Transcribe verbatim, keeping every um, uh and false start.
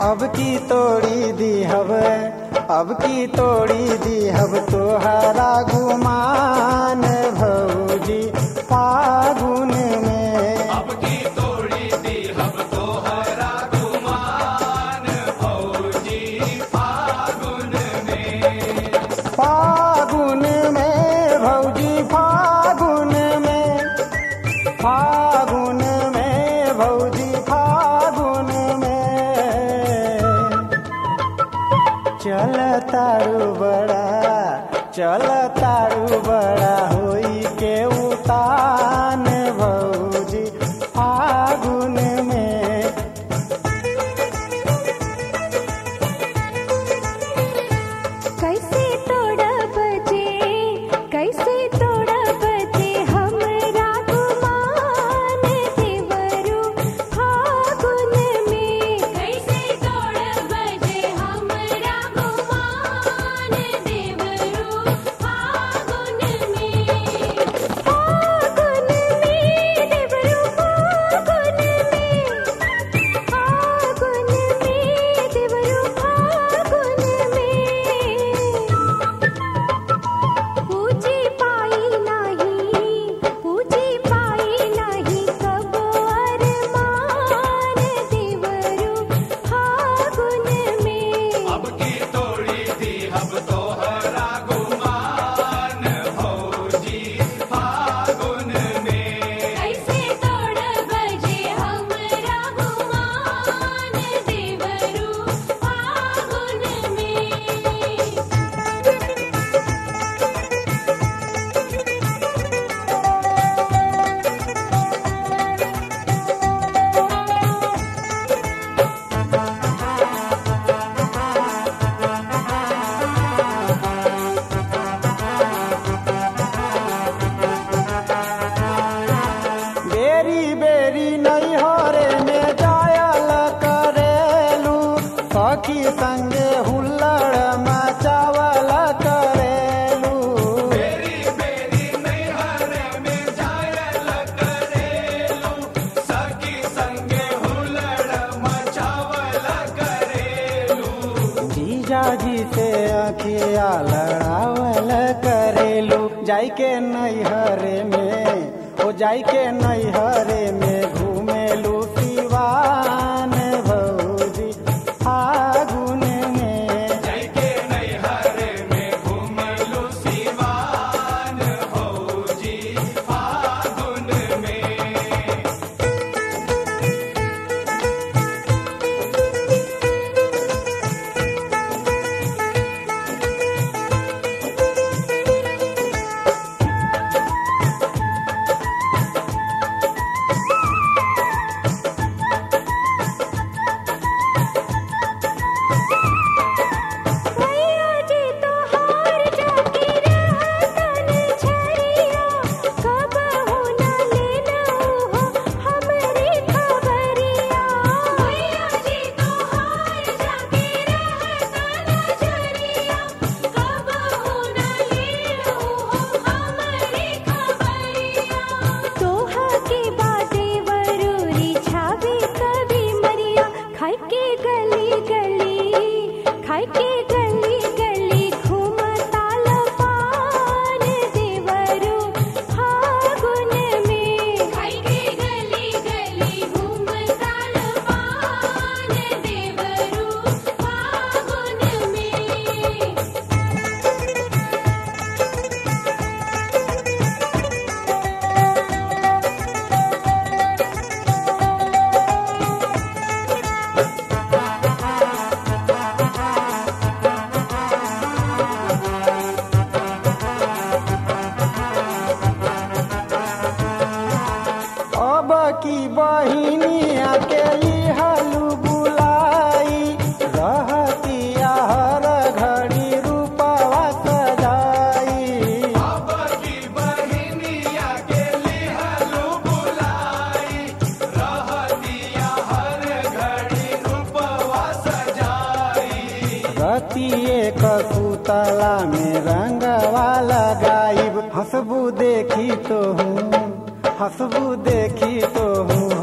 अब की तोड़ी दी हब अब की तोड़ी दी हब तोहरा गुमान भौजी फागुन में। अब की तोड़ी दी हब तोहरा गुमान भौजी फागुन में। फागुन में भौजी फागुन में फागुन में भौजी फागुन में चल तारू बड़ा चल तारू बड़ा होई के उतान भौजी फागुन में। कैसे तोड़ा बजे कैसे तोड़ा बजे हमरा गुमान देवरू फागुन में। कैसे तोड़ा बजे हमरा गुमान देवरू फागुन में। फागुन में देवरू फागुन में फागुन में देवरू फागुन में। पूजी पाई नाही पूजी पाई नाही कबो अरमान देवरू फागुन में। अब की तोड़ी दी हब तोहरा गुमान भौजी फागुन में। कैसे तोड़ बजे हमरा गुमान देवरू फागुन में। बेरी बेरी नैहरे में जायल करेलू सखी संगे हुल्लड़ मचावल करेलू। बेरी बेरी नैहर में जायल करेलू सखी संगे हुल्लड़ मचावल करेलू। जीजाजी से अखिया लड़ावल करेलू जाई के नैहरे में ओ जाई के नैहरे में घूमेलू सिवान भौजी फागुन में। जैके नैहर में घूमलू सिवान भौजी फागुन में। भैया जी तो हार जाके रहतन झरिया कब हो न लेना हो हमरी खबरिया। भैया जी तो हार जाके रहतन झरिया कब हो न लेना हो हमरी खबरिया। तोहा के बादे वरूरी छावे कभी मरिया खाई के गली गली खाई के गली गली घूमता लपान देवरू फागुन में। खाई के गली गली घूमता लपान देवरू फागुन में। अब की बहिनिया के लिहलू बुलाई रहतिया हर घड़ी रूपवा सजाई। अब की बहिनिया के लिहलू बुलाई रहतिया हर घड़ी रूपवा सजाई। रतिये कसूतला में रंगवा लगाई हंसबू देखी तो हूँ हंसबू देखी तो हूँ